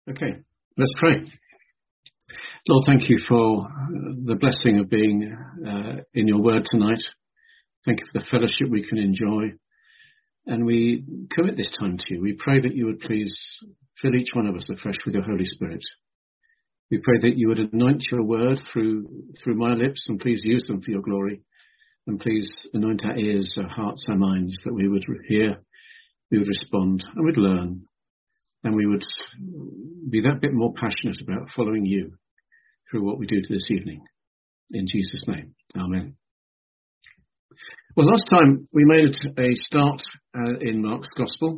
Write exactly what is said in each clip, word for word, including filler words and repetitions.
Okay, let's pray. Lord, thank you for the blessing of being uh, in your word tonight. Thank you for the fellowship we can enjoy. And we commit this time to you. We pray that you would please fill each one of us afresh with your Holy Spirit. We pray that you would anoint your word through through my lips, and please use them for your glory. And please anoint our ears, our hearts, our minds, that we would hear, we would respond, and we'd learn. And we would be that bit more passionate about following you through what we do this evening. In Jesus' name, amen. Well, last time we made a start uh, in Mark's Gospel,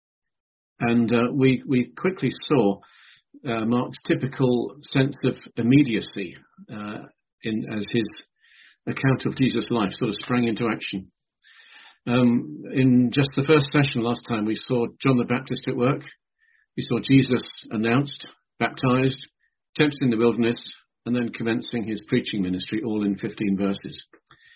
and uh, we, we quickly saw uh, Mark's typical sense of immediacy uh, in as his account of Jesus' life sort of sprang into action. Um, in just the first session last time, we saw John the Baptist at work. We saw Jesus announced, baptized, tempted in the wilderness, and then commencing his preaching ministry, all in fifteen verses.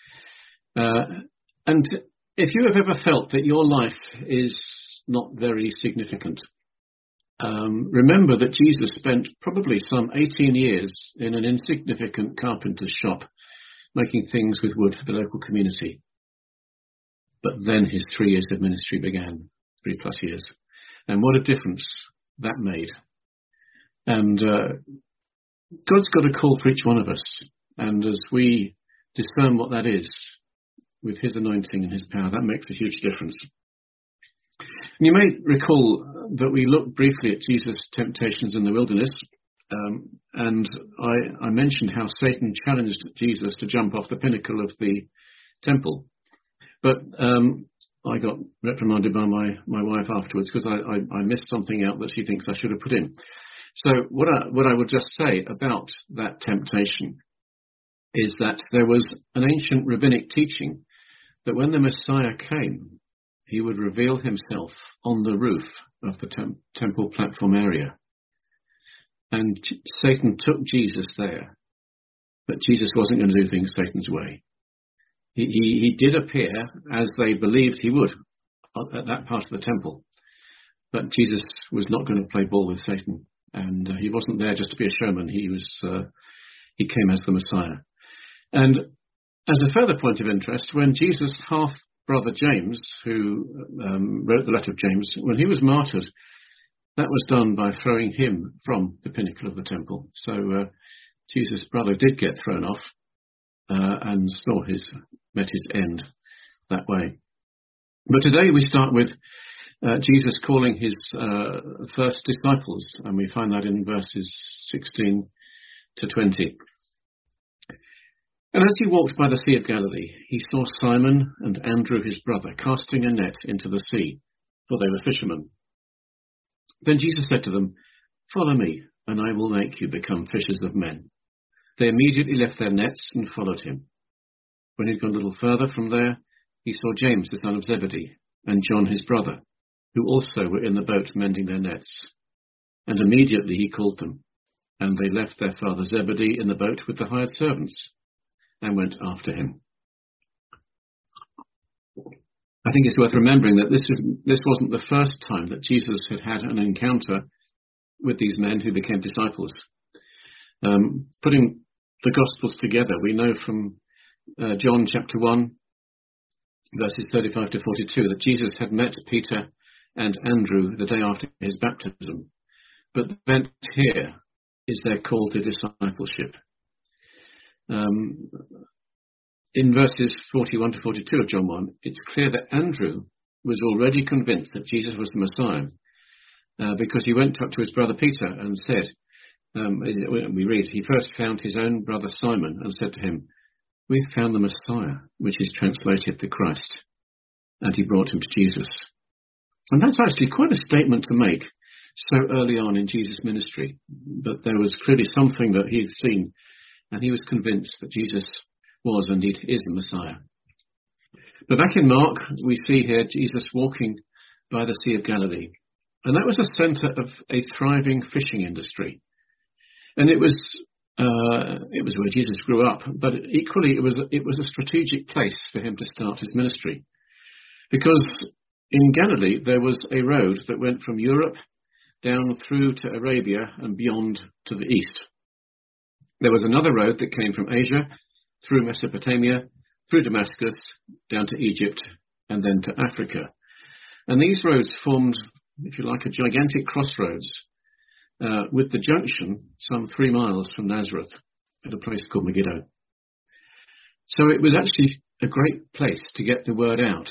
Uh, and if you have ever felt that your life is not very significant, um, remember that Jesus spent probably some eighteen years in an insignificant carpenter's shop, making things with wood for the local community. But then his three years of ministry began, three plus years. And what a difference that made. And uh, God's got a call for each one of us. And as we discern what that is, with his anointing and his power, that makes a huge difference. And you may recall that we looked briefly at Jesus' temptations in the wilderness. Um, and I, I mentioned how Satan challenged Jesus to jump off the pinnacle of the temple. But um, I got reprimanded by my, my wife afterwards because I, I, I missed something out that she thinks I should have put in. So what I, what I would just say about that temptation is that there was an ancient rabbinic teaching that when the Messiah came, he would reveal himself on the roof of the tem- temple platform area. And Satan took Jesus there, but Jesus wasn't going to do things Satan's way. He, he, he did appear as they believed he would at that part of the temple. But Jesus was not going to play ball with Satan. And uh, he wasn't there just to be a showman. He was, uh, he came as the Messiah. And as a further point of interest, when Jesus' half-brother James, who um, wrote the letter of James, when he was martyred, that was done by throwing him from the pinnacle of the temple. So uh, Jesus' brother did get thrown off uh, and saw his met his end that way. But today we start with uh, Jesus calling his uh, first disciples, and we find that in verses sixteen to twenty. And as he walked by the Sea of Galilee, he saw Simon and Andrew his brother casting a net into the sea, for they were fishermen. Then Jesus said to them, "Follow me, and I will make you become fishers of men." They immediately left their nets and followed him. When he'd gone a little further from there, he saw James the son of Zebedee and John his brother, who also were in the boat mending their nets. And immediately he called them, and they left their father Zebedee in the boat with the hired servants and went after him. I think it's worth remembering that this is this wasn't the first time that Jesus had had an encounter with these men who became disciples. Um, putting the Gospels together, we know from uh, John chapter one, verses thirty-five to forty-two, that Jesus had met Peter and Andrew the day after his baptism. But the event here is their call to discipleship. Um, in verses forty-one to forty-two of John one, it's clear that Andrew was already convinced that Jesus was the Messiah, uh, because he went up to his brother Peter and said, um, we read, he first found his own brother Simon and said to him, "We've found the Messiah," which is translated the Christ. And he brought him to Jesus. And that's actually quite a statement to make so early on in Jesus' ministry. But there was clearly something that he'd seen, and he was convinced that Jesus was indeed is the Messiah. But back in Mark, we see here Jesus walking by the Sea of Galilee. And that was a centre of a thriving fishing industry. And it was uh, it was where Jesus grew up, but equally it was it was a strategic place for him to start his ministry, because in Galilee there was a road that went from Europe down through to Arabia and beyond to the east. There was another road that came from Asia, through Mesopotamia, through Damascus, down to Egypt, and then to Africa. And these roads formed, if you like, a gigantic crossroads, uh, with the junction some three miles from Nazareth at a place called Megiddo. So it was actually a great place to get the word out.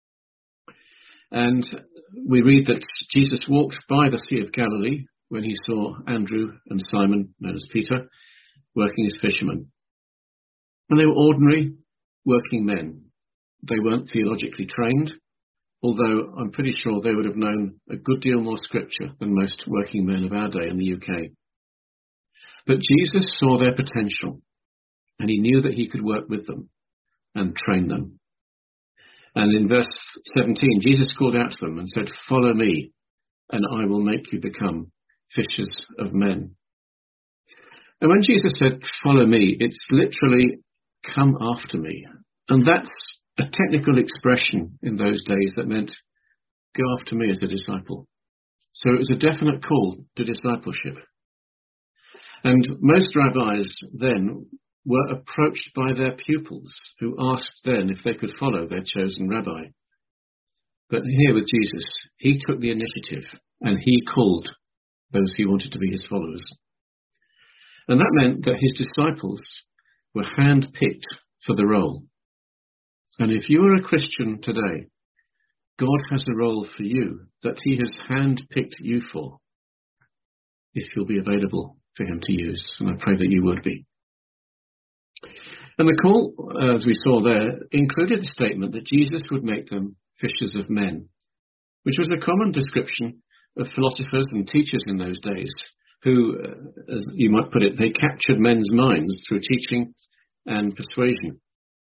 And we read that Jesus walked by the Sea of Galilee when he saw Andrew and Simon, known as Peter, working as fishermen. And they were ordinary working men. They weren't theologically trained, although I'm pretty sure they would have known a good deal more scripture than most working men of our day in the U K. But Jesus saw their potential, and he knew that he could work with them and train them. And in verse seventeen, Jesus called out to them and said, "Follow me, and I will make you become fishers of men." And when Jesus said, "Follow me," it's literally "come after me." And that's a technical expression in those days that meant go after me as a disciple. So it was a definite call to discipleship. And most rabbis then were approached by their pupils, who asked then if they could follow their chosen rabbi. But here with Jesus, he took the initiative and he called those he wanted to be his followers. And that meant that his disciples were hand-picked for the role. And if you are a Christian today, God has a role for you that he has hand-picked you for, if you'll be available for him to use. And I pray that you would be. And the call, as we saw there, included a statement that Jesus would make them fishers of men, which was a common description of philosophers and teachers in those days, who, as you might put it, they captured men's minds through teaching and persuasion.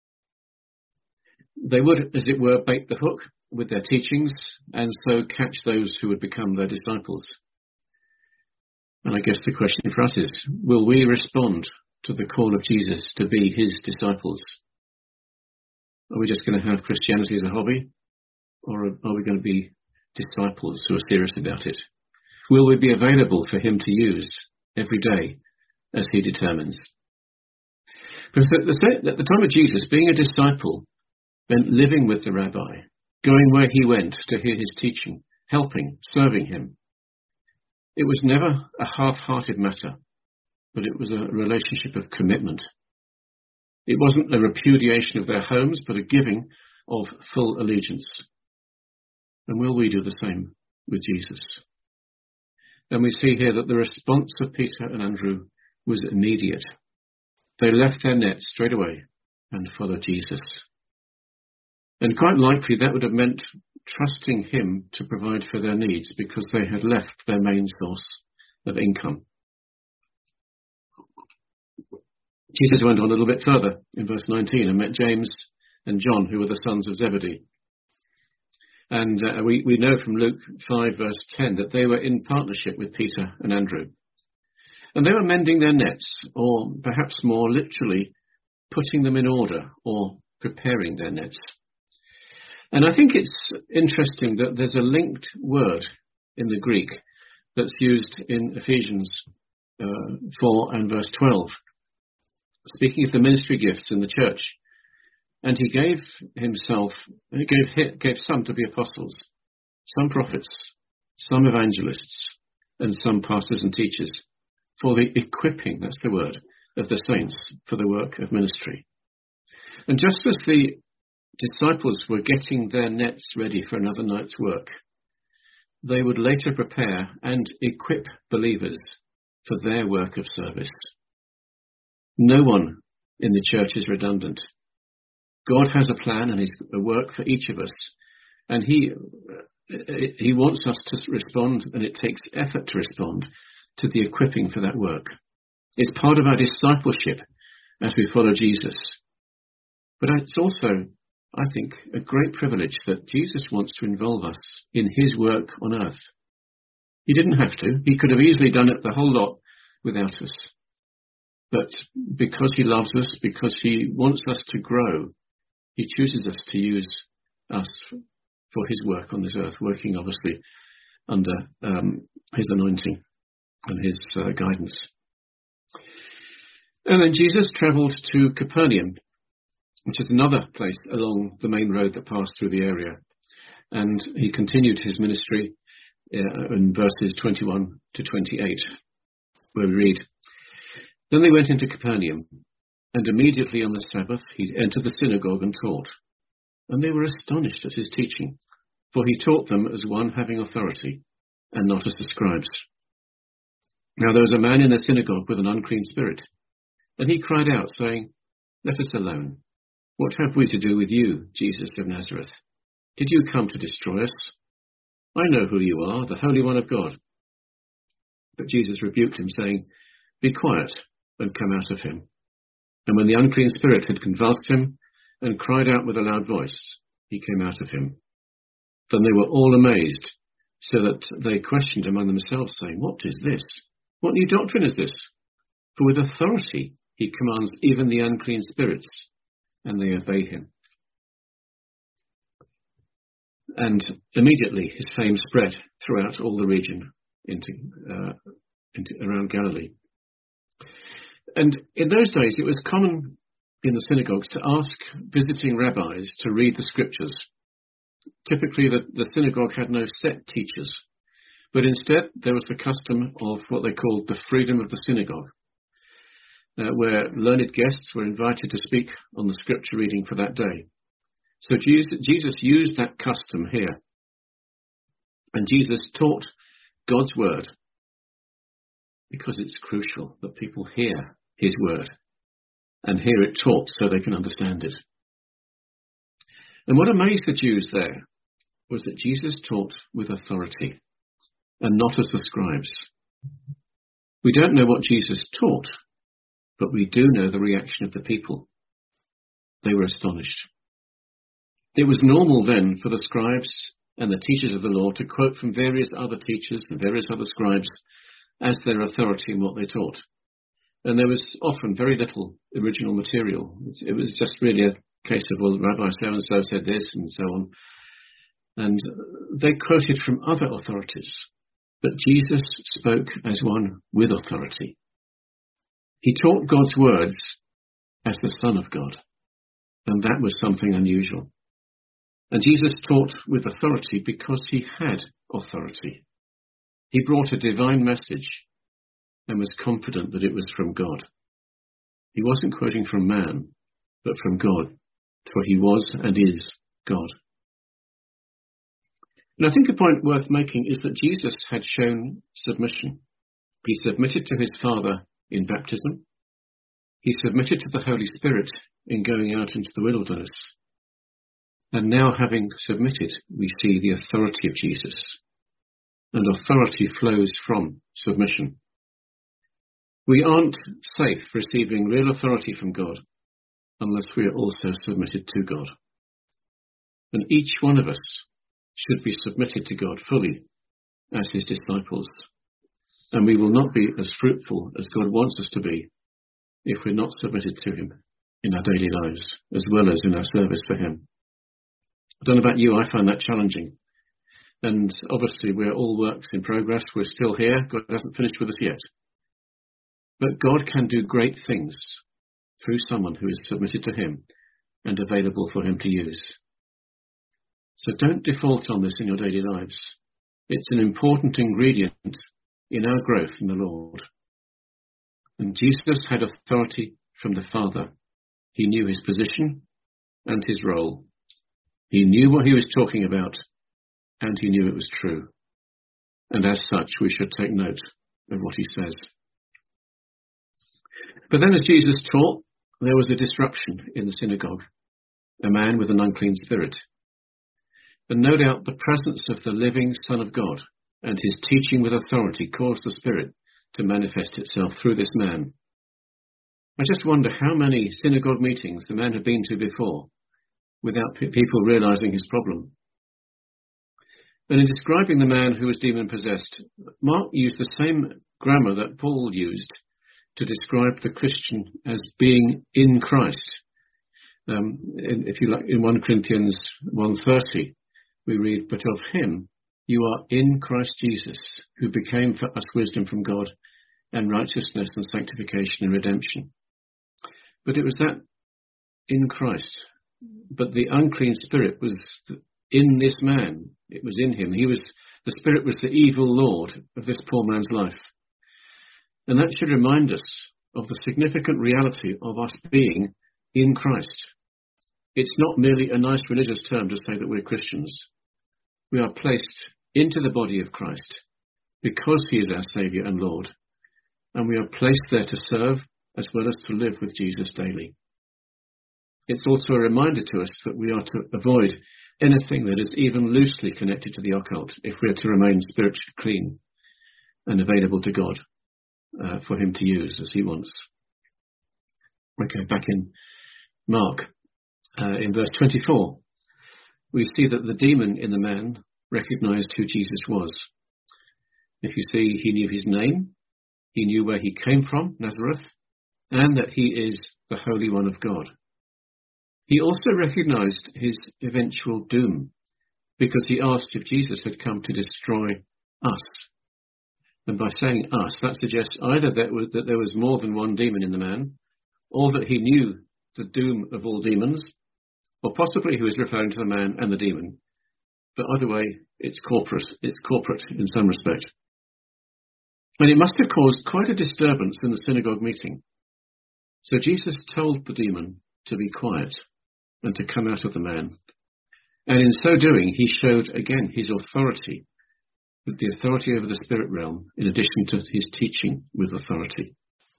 They would, as it were, bait the hook with their teachings and so catch those who would become their disciples. And I guess the question for us is, will we respond to the call of Jesus to be his disciples? Are we just going to have Christianity as a hobby? Or are we going to be disciples who are serious about it? Will we be available for him to use every day as he determines? Because at the, at the time of Jesus, being a disciple meant living with the rabbi, going where he went to hear his teaching, helping, serving him. It was never a half-hearted matter, but it was a relationship of commitment. It wasn't a repudiation of their homes, but a giving of full allegiance. And will we do the same with Jesus? And we see here that the response of Peter and Andrew was immediate. They left their nets straight away and followed Jesus. And quite likely that would have meant trusting him to provide for their needs, because they had left their main source of income. Jesus went on a little bit further in verse nineteen and met James and John, who were the sons of Zebedee. And uh, we, we know from Luke five verse ten that they were in partnership with Peter and Andrew. And they were mending their nets, or perhaps more literally, putting them in order or preparing their nets. And I think it's interesting that there's a linked word in the Greek that's used in Ephesians uh, four and verse twelve, speaking of the ministry gifts in the church. And he gave himself, he gave, gave some to be apostles, some prophets, some evangelists, and some pastors and teachers, for the equipping, that's the word, of the saints for the work of ministry. And just as the disciples were getting their nets ready for another night's work, they would later prepare and equip believers for their work of service. No one in the church is redundant. God has a plan and a work for each of us, and he he wants us to respond, and it takes effort to respond to the equipping for that work. It's part of our discipleship as we follow Jesus. But it's also, I think, a great privilege that Jesus wants to involve us in his work on earth. He didn't have to. He could have easily done it the whole lot without us. But because he loves us, because he wants us to grow, he chooses us to use us for his work on this earth, working obviously under um, his anointing and his uh, guidance. And then Jesus travelled to Capernaum, which is another place along the main road that passed through the area. And he continued his ministry uh, in verses twenty-one to twenty-eight, where we read, "Then they went into Capernaum, and immediately on the Sabbath he entered the synagogue and taught. And they were astonished at his teaching, for he taught them as one having authority, and not as the scribes. Now there was a man in the synagogue with an unclean spirit, and he cried out, saying, 'Let us alone. What have we to do with you, Jesus of Nazareth? Did you come to destroy us? I know who you are, the Holy One of God.' But Jesus rebuked him, saying, 'Be quiet, and come out of him.' And when the unclean spirit had convulsed him, and cried out with a loud voice, he came out of him. Then they were all amazed, so that they questioned among themselves, saying, 'What is this? What new doctrine is this? For with authority he commands even the unclean spirits, and they obey him.' And immediately his fame spread throughout all the region into, uh, into around Galilee. And in those days, it was common in the synagogues to ask visiting rabbis to read the scriptures. Typically, the, the synagogue had no set teachers, but instead there was the custom of what they called the freedom of the synagogue, uh, where learned guests were invited to speak on the scripture reading for that day. So Jesus, Jesus used that custom here, and Jesus taught God's word because it's crucial that people hear his word and hear it taught so they can understand it. And what amazed the Jews there was that Jesus taught with authority and not as the scribes. We don't know what Jesus taught, but we do know the reaction of the people. They were astonished. It was normal then for the scribes and the teachers of the law to quote from various other teachers and various other scribes as their authority in what they taught. And there was often very little original material. It was just really a case of, well, Rabbi so-and-so said this and so on. And they quoted from other authorities. But Jesus spoke as one with authority. He taught God's words as the Son of God. And that was something unusual. And Jesus taught with authority because he had authority. He brought a divine message and was confident that it was from God. He wasn't quoting from man, but from God, for he was and is God. And I think a point worth making is that Jesus had shown submission. He submitted to his Father in baptism. He submitted to the Holy Spirit in going out into the wilderness. And now, having submitted, we see the authority of Jesus. And authority flows from submission. We aren't safe receiving real authority from God unless we are also submitted to God. And each one of us should be submitted to God fully as his disciples. And we will not be as fruitful as God wants us to be if we're not submitted to him in our daily lives, as well as in our service for him. I don't know about you, I find that challenging. And obviously we're all works in progress. We're still here. God hasn't finished with us yet. But God can do great things through someone who is submitted to him and available for him to use. So don't default on this in your daily lives. It's an important ingredient in our growth in the Lord. And Jesus had authority from the Father. He knew his position and his role. He knew what he was talking about, and he knew it was true. And as such, we should take note of what he says. But then as Jesus taught, there was a disruption in the synagogue, a man with an unclean spirit. And no doubt the presence of the living Son of God and his teaching with authority caused the spirit to manifest itself through this man. I just wonder how many synagogue meetings the man had been to before without p- people realizing his problem. And in describing the man who was demon-possessed, Mark used the same grammar that Paul used to describe the Christian as being in Christ. Um, in, if you like, in First Corinthians one thirty, we read, "But of him You are in Christ Jesus, who became for us wisdom from God and righteousness and sanctification and redemption. But it was that in Christ. But the unclean spirit was in this man. It was in him. He was, the spirit was the evil lord of this poor man's life. And that should remind us of the significant reality of us being in Christ. It's not merely a nice religious term to say that we're Christians. We are placed into the body of Christ because he is our Saviour and Lord. And we are placed there to serve as well as to live with Jesus daily. It's also a reminder to us that we are to avoid anything that is even loosely connected to the occult if we are to remain spiritually clean and available to God uh, for him to use as he wants. Okay, back in Mark, uh, in verse twenty-four, we see that the demon in the man recognized who Jesus was. If you see, he knew his name, he knew where he came from, Nazareth, and that he is the Holy One of God. He also recognized his eventual doom because he asked if Jesus had come to destroy us. And by saying us, that suggests either that, was, that there was more than one demon in the man, or that he knew the doom of all demons, or possibly he was referring to the man and the demon. But either way, it's corporate. It's corporate in some respect. And it must have caused quite a disturbance in the synagogue meeting. So Jesus told the demon to be quiet and to come out of the man. And in so doing, he showed again his authority, with the authority over the spirit realm, in addition to his teaching with authority.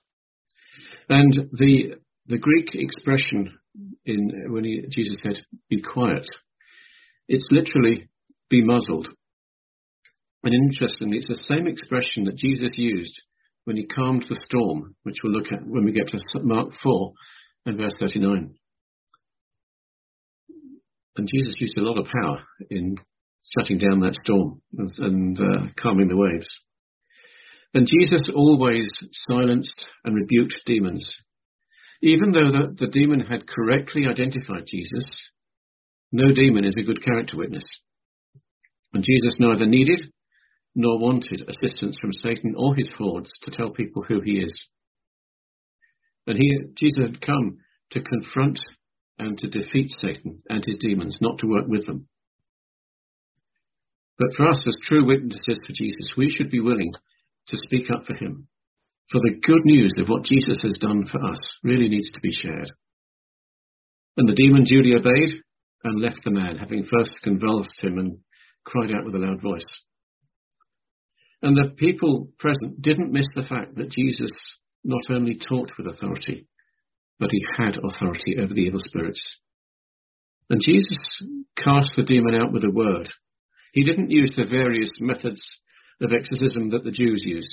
And the the Greek expression in when he, Jesus said, be quiet, it's literally be muzzled. And interestingly, it's the same expression that Jesus used when he calmed the storm, which we'll look at when we get to Mark four and verse thirty-nine. And Jesus used a lot of power in shutting down that storm and, and uh, calming the waves. And Jesus always silenced and rebuked demons. Even though the, the demon had correctly identified Jesus, no demon is a good character witness. And Jesus neither needed nor wanted assistance from Satan or his hordes to tell people who he is. And he, Jesus had come to confront and to defeat Satan and his demons, not to work with them. But for us as true witnesses for Jesus, we should be willing to speak up for him. For the good news of what Jesus has done for us really needs to be shared. And the demon duly obeyed and left the man, having first convulsed him and cried out with a loud voice. And the people present didn't miss the fact that Jesus not only taught with authority, but he had authority over the evil spirits. And Jesus cast the demon out with a word. He didn't use the various methods of exorcism that the Jews used.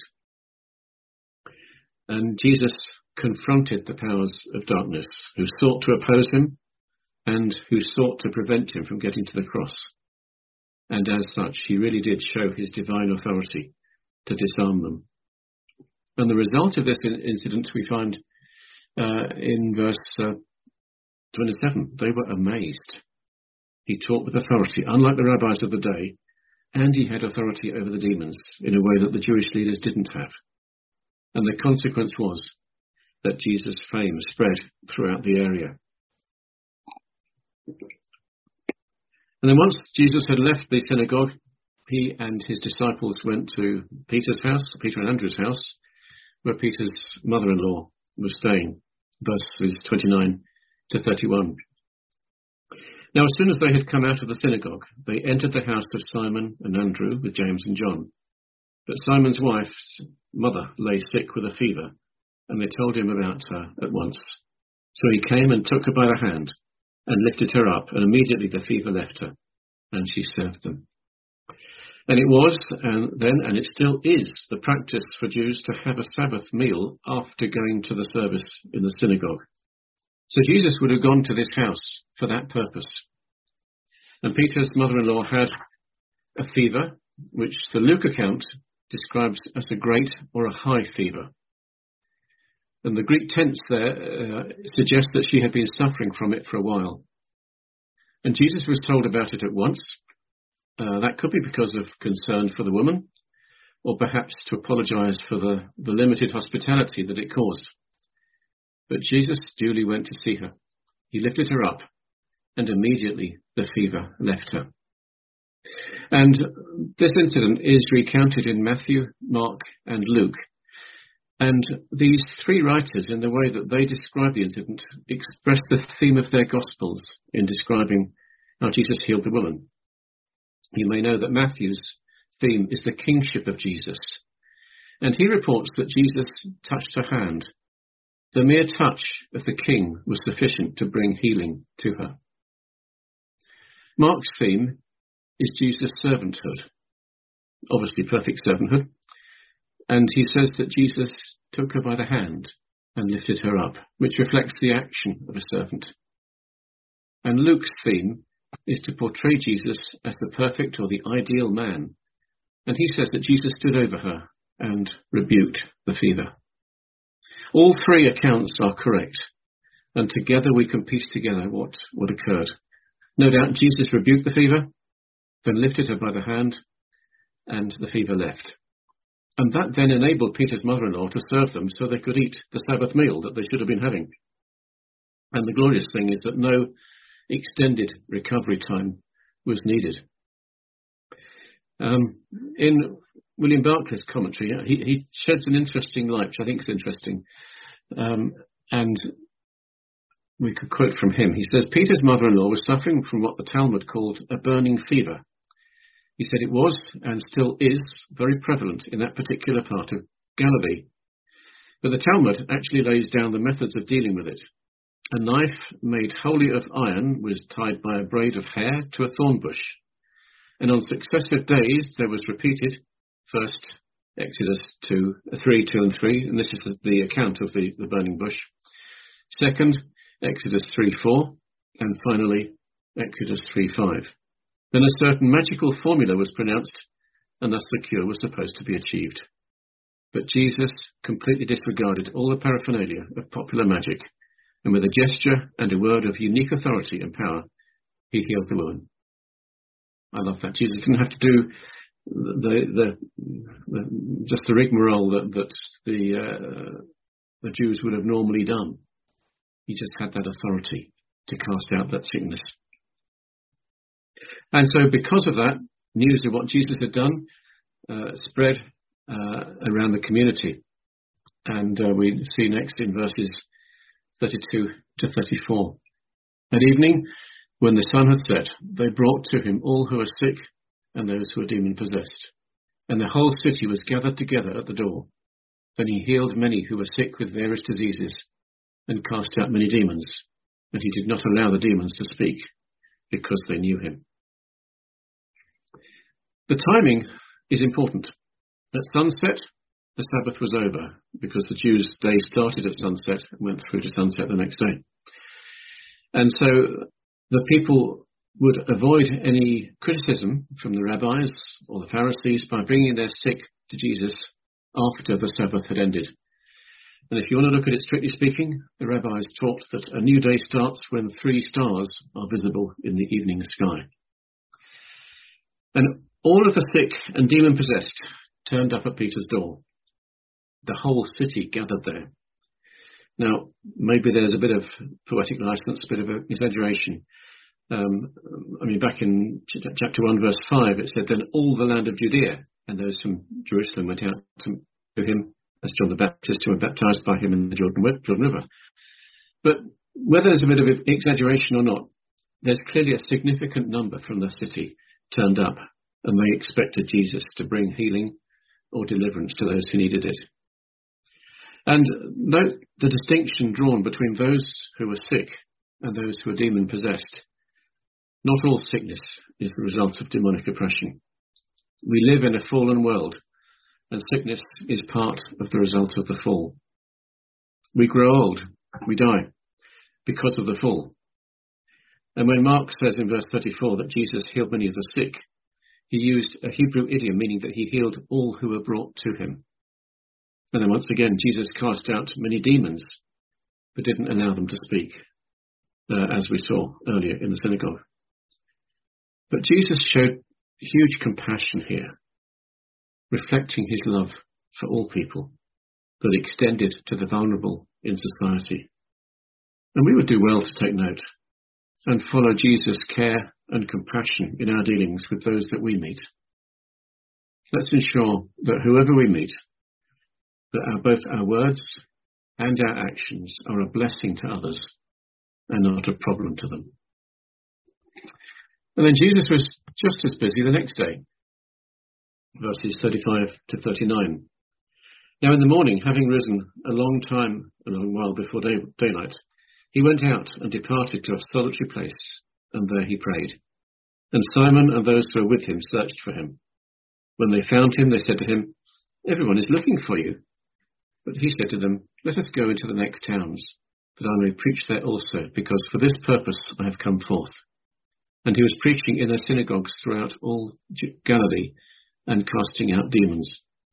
And Jesus confronted the powers of darkness who sought to oppose him and who sought to prevent him from getting to the cross. And as such, he really did show his divine authority to disarm them. And the result of this incident we find uh, in verse uh, twenty-seven. They were amazed. He taught with authority, unlike the rabbis of the day, and he had authority over the demons in a way that the Jewish leaders didn't have. And the consequence was that Jesus' fame spread throughout the area. And then once Jesus had left the synagogue, he and his disciples went to Peter's house, Peter and Andrew's house, where Peter's mother-in-law was staying, verses twenty-nine to thirty-one. Now, as soon as they had come out of the synagogue, they entered the house of Simon and Andrew with James and John. But Simon's wife's mother lay sick with a fever, and they told him about her at once. So he came and took her by the hand and lifted her up, and immediately the fever left her, and she served them. And it was, and then, and it still is, the practice for Jews to have a Sabbath meal after going to the service in the synagogue. So Jesus would have gone to this house for that purpose. And Peter's mother-in-law had a fever, which the Luke account describes as a great or a high fever. And the Greek tense there uh, suggests that she had been suffering from it for a while. And Jesus was told about it at once. Uh, that could be because of concern for the woman, or perhaps to apologise for the, the limited hospitality that it caused. But Jesus duly went to see her. He lifted her up, and immediately the fever left her. And this incident is recounted in Matthew, Mark, and Luke. And these three writers, in the way that they describe the incident, express the theme of their Gospels in describing how Jesus healed the woman. You may know that Matthew's theme is the kingship of Jesus. And he reports that Jesus touched her hand. The mere touch of the king was sufficient to bring healing to her. Mark's theme is Jesus' servanthood, obviously perfect servanthood. And he says that Jesus took her by the hand and lifted her up, which reflects the action of a servant. And Luke's theme is to portray Jesus as the perfect or the ideal man. And he says that Jesus stood over her and rebuked the fever. All three accounts are correct, and together we can piece together what, what occurred. No doubt Jesus rebuked the fever, then lifted her by the hand, and the fever left. And that then enabled Peter's mother-in-law to serve them so they could eat the Sabbath meal that they should have been having. And the glorious thing is that no extended recovery time was needed. Um, in William Barclay's commentary, he, he sheds an interesting light, which I think is interesting. Um, and we could quote from him. He says, Peter's mother-in-law was suffering from what the Talmud called a burning fever. He said it was, and still is, very prevalent in that particular part of Galilee. But the Talmud actually lays down the methods of dealing with it. A knife made wholly of iron was tied by a braid of hair to a thorn bush. And on successive days there was repeated, first Exodus two, three, two and three, and this is the, the account of the, the burning bush. Second, Exodus three, four, and finally Exodus three, five. Then a certain magical formula was pronounced, and thus the cure was supposed to be achieved. But Jesus completely disregarded all the paraphernalia of popular magic, and with a gesture and a word of unique authority and power, he healed the woman. I love that. Jesus didn't have to do the, the, the just the rigmarole that, that the uh, the Jews would have normally done. He just had that authority to cast out that sickness. And so because of that, news of what Jesus had done uh, spread uh, around the community. And uh, we see next in verses thirty-two to thirty-four. At evening, when the sun had set, they brought to him all who were sick and those who were demon-possessed. And the whole city was gathered together at the door. Then he healed many who were sick with various diseases and cast out many demons. And he did not allow the demons to speak because they knew him. The timing is important. At sunset, the Sabbath was over because the Jews' day started at sunset and went through to sunset the next day. And so the people would avoid any criticism from the rabbis or the Pharisees by bringing their sick to Jesus after the Sabbath had ended. And if you want to look at it strictly speaking, the rabbis taught that a new day starts when three stars are visible in the evening sky. And all of the sick and demon-possessed turned up at Peter's door. The whole city gathered there. Now, maybe there's a bit of poetic license, a bit of exaggeration. Um, I mean, back in ch- chapter one, verse five, it said, then all the land of Judea and those from Jerusalem went out to, to him as John the Baptist, who were baptized by him in the Jordan, Jordan River. But whether there's a bit of exaggeration or not, there's clearly a significant number from the city turned up, and they expected Jesus to bring healing or deliverance to those who needed it. And note the distinction drawn between those who were sick and those who were demon-possessed. Not all sickness is the result of demonic oppression. We live in a fallen world, and sickness is part of the result of the fall. We grow old, we die, because of the fall. And when Mark says in verse thirty-four that Jesus healed many of the sick, he used a Hebrew idiom meaning that he healed all who were brought to him. And then once again, Jesus cast out many demons, but didn't allow them to speak, uh, as we saw earlier in the synagogue. But Jesus showed huge compassion here, reflecting his love for all people, but extended to the vulnerable in society. And we would do well to take note and follow Jesus' care and compassion in our dealings with those that we meet. Let's ensure that whoever we meet, that our, both our words and our actions are a blessing to others and not a problem to them. And then Jesus was just as busy the next day. Verses thirty-five to thirty-nine. Now in the morning, having risen a long time, a long while before day, daylight, he went out and departed to a solitary place, and there he prayed. And Simon and those who were with him searched for him. When they found him, they said to him, "Everyone is looking for you." But he said to them, "Let us go into the next towns, that I may preach there also, because for this purpose I have come forth." And he was preaching in their synagogues throughout all Galilee and casting out demons.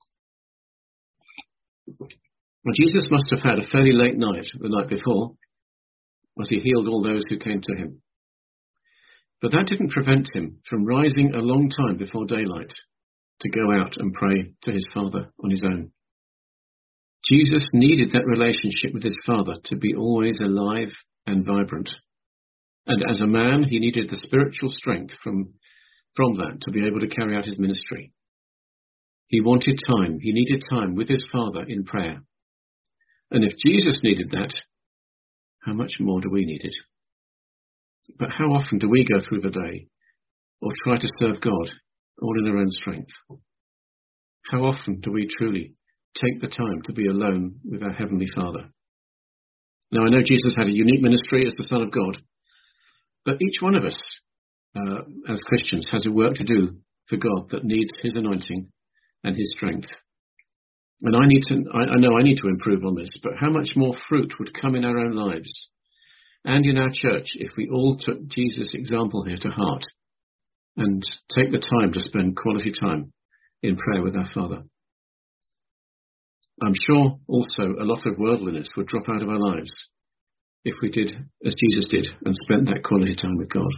Well, Jesus must have had a fairly late night the night before, as he healed all those who came to him. But that didn't prevent him from rising a long time before daylight to go out and pray to his Father on his own. Jesus needed that relationship with his Father to be always alive and vibrant. And as a man, he needed the spiritual strength from, from that to be able to carry out his ministry. He wanted time. He needed time with his Father in prayer. And if Jesus needed that, how much more do we need it? But how often do we go through the day or try to serve God all in our own strength? How often do we truly take the time to be alone with our Heavenly Father? Now, I know Jesus had a unique ministry as the Son of God, but each one of us, uh, as Christians, has a work to do for God that needs his anointing and his strength. And I need to, I, I know I need to improve on this, but how much more fruit would come in our own lives and in our church if we all took Jesus' example here to heart and take the time to spend quality time in prayer with our Father. I'm sure also a lot of worldliness would drop out of our lives if we did as Jesus did and spent that quality time with God.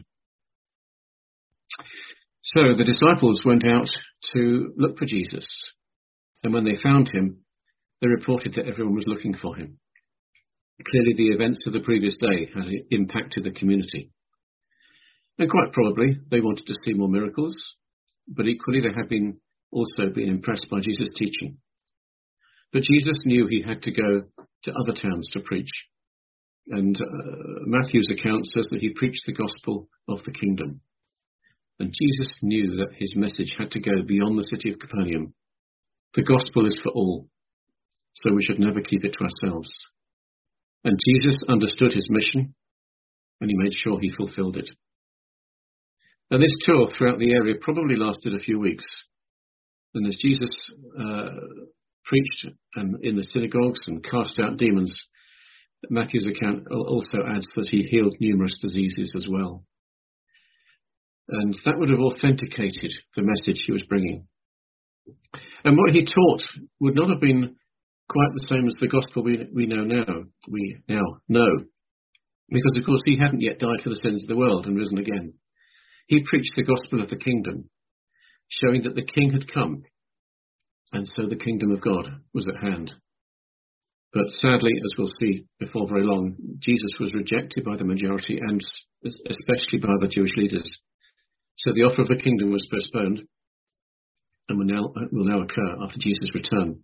So the disciples went out to look for Jesus, and when they found him, they reported that everyone was looking for him. Clearly the events of the previous day had impacted the community. And quite probably they wanted to see more miracles, but equally they had been also been impressed by Jesus' teaching. But Jesus knew he had to go to other towns to preach. And uh, Matthew's account says that he preached the gospel of the kingdom. And Jesus knew that his message had to go beyond the city of Capernaum. The gospel is for all, so we should never keep it to ourselves. And Jesus understood his mission, and he made sure he fulfilled it. And this tour throughout the area probably lasted a few weeks. And as Jesus uh, preached and in the synagogues and cast out demons, Matthew's account also adds that he healed numerous diseases as well. And that would have authenticated the message he was bringing. And what he taught would not have been quite the same as the gospel we, we know now, we now know. Because, of course, he hadn't yet died for the sins of the world and risen again. He preached the gospel of the kingdom, showing that the king had come, and so the kingdom of God was at hand. But sadly, as we'll see before very long, Jesus was rejected by the majority and especially by the Jewish leaders. So the offer of the kingdom was postponed and will now, will now occur after Jesus' return.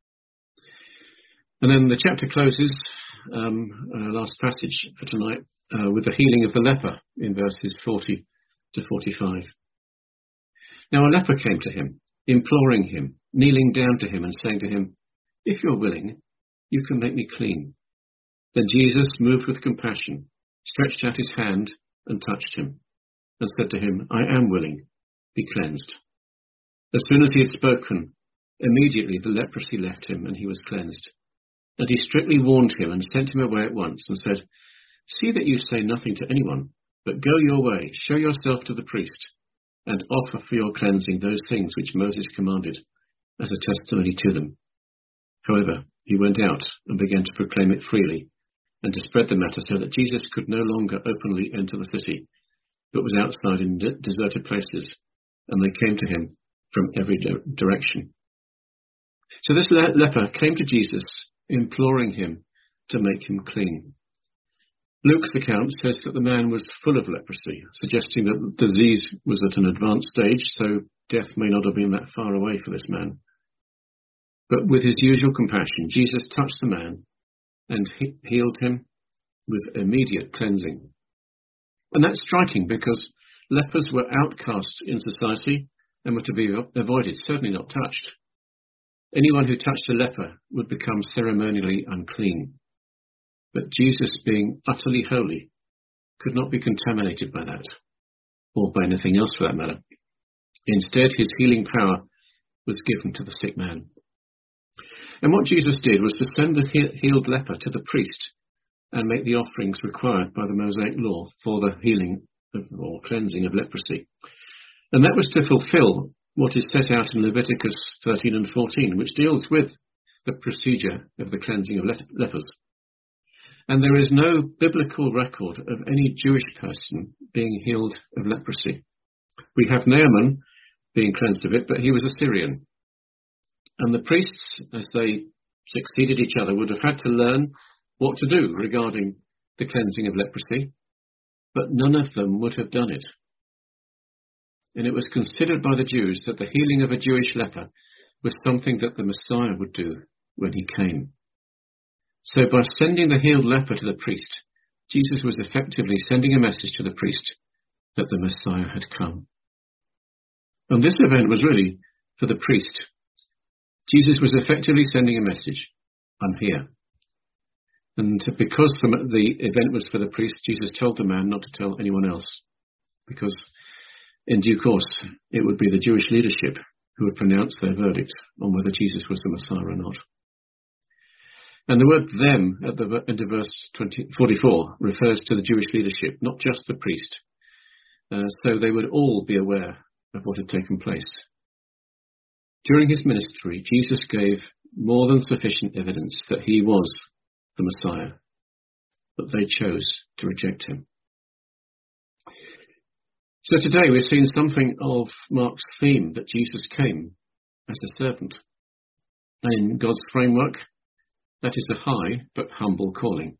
And then the chapter closes, um, our last passage for tonight, uh, with the healing of the leper in verses forty to forty-five. Now a leper came to him, imploring him, kneeling down to him and saying to him, "If you're willing, you can make me clean." Then Jesus, moved with compassion, stretched out his hand and touched him, and said to him, "I am willing, be cleansed." As soon as he had spoken, immediately the leprosy left him and he was cleansed. And he strictly warned him and sent him away at once and said, "See that you say nothing to anyone, but go your way, show yourself to the priest, and offer for your cleansing those things which Moses commanded as a testimony to them." However, he went out and began to proclaim it freely and to spread the matter so that Jesus could no longer openly enter the city, but was outside in de- deserted places and they came to him from every di- direction. So this le- leper came to Jesus, imploring him to make him clean. Luke's account says that the man was full of leprosy, suggesting that the disease was at an advanced stage, so death may not have been that far away for this man. But with his usual compassion, Jesus touched the man and he- healed him with immediate cleansing. And that's striking because lepers were outcasts in society and were to be avoided, certainly not touched. Anyone who touched a leper would become ceremonially unclean. But Jesus, being utterly holy, could not be contaminated by that, or by anything else for that matter. Instead, his healing power was given to the sick man. And what Jesus did was to send the healed leper to the priest and make the offerings required by the Mosaic law for the healing of, or cleansing of leprosy. And that was to fulfill what is set out in Leviticus thirteen and fourteen, which deals with the procedure of the cleansing of le- lepers. And there is no biblical record of any Jewish person being healed of leprosy. We have Naaman being cleansed of it, but he was a Syrian. And the priests, as they succeeded each other, would have had to learn what to do regarding the cleansing of leprosy, but none of them would have done it. And it was considered by the Jews that the healing of a Jewish leper was something that the Messiah would do when he came. So by sending the healed leper to the priest, Jesus was effectively sending a message to the priest that the Messiah had come. And this event was really for the priest. Jesus was effectively sending a message, I'm here. And because the, the event was for the priest, Jesus told the man not to tell anyone else, because in due course it would be the Jewish leadership who would pronounce their verdict on whether Jesus was the Messiah or not. And the word them at the end of verse twenty, forty-four refers to the Jewish leadership, not just the priest. Uh, so they would all be aware of what had taken place. During his ministry, Jesus gave more than sufficient evidence that he was the Messiah, but they chose to reject him. So today we've seen something of Mark's theme that Jesus came as a servant. And in God's framework, that is a high but humble calling.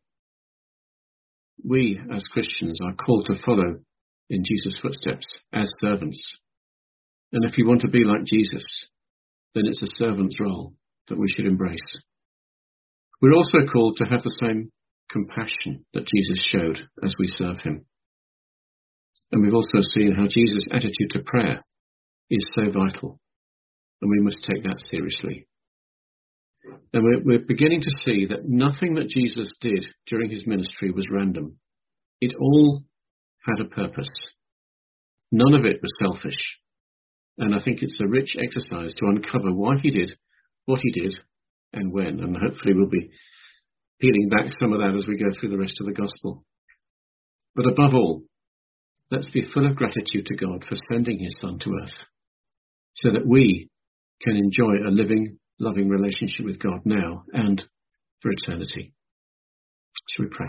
We as Christians are called to follow in Jesus' footsteps as servants. And if you want to be like Jesus, then it's a servant's role that we should embrace. We're also called to have the same compassion that Jesus showed as we serve him. And we've also seen how Jesus' attitude to prayer is so vital, and we must take that seriously. And we're, we're beginning to see that nothing that Jesus did during his ministry was random. It all had a purpose. None of it was selfish. And I think it's a rich exercise to uncover why he did what he did and when. And hopefully we'll be peeling back some of that as we go through the rest of the gospel. But above all, let's be full of gratitude to God for sending his Son to earth so that we can enjoy a living, loving relationship with God now and for eternity. Shall we pray?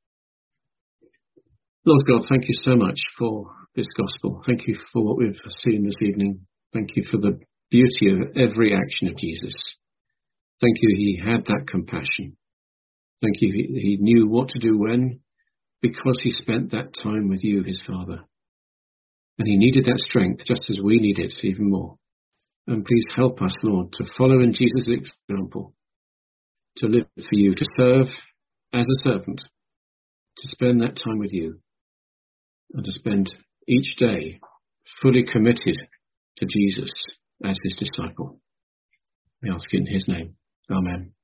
Lord God, thank you so much for this gospel. Thank you for what we've seen this evening. Thank you for the beauty of every action of Jesus. Thank you he had that compassion. Thank you he, he knew what to do when, because he spent that time with you, his Father. And he needed that strength just as we need it even more. And please help us, Lord, to follow in Jesus' example, to live for you, to serve as a servant, to spend that time with you, and to spend each day fully committed to Jesus as his disciple. We ask in his name. Amen.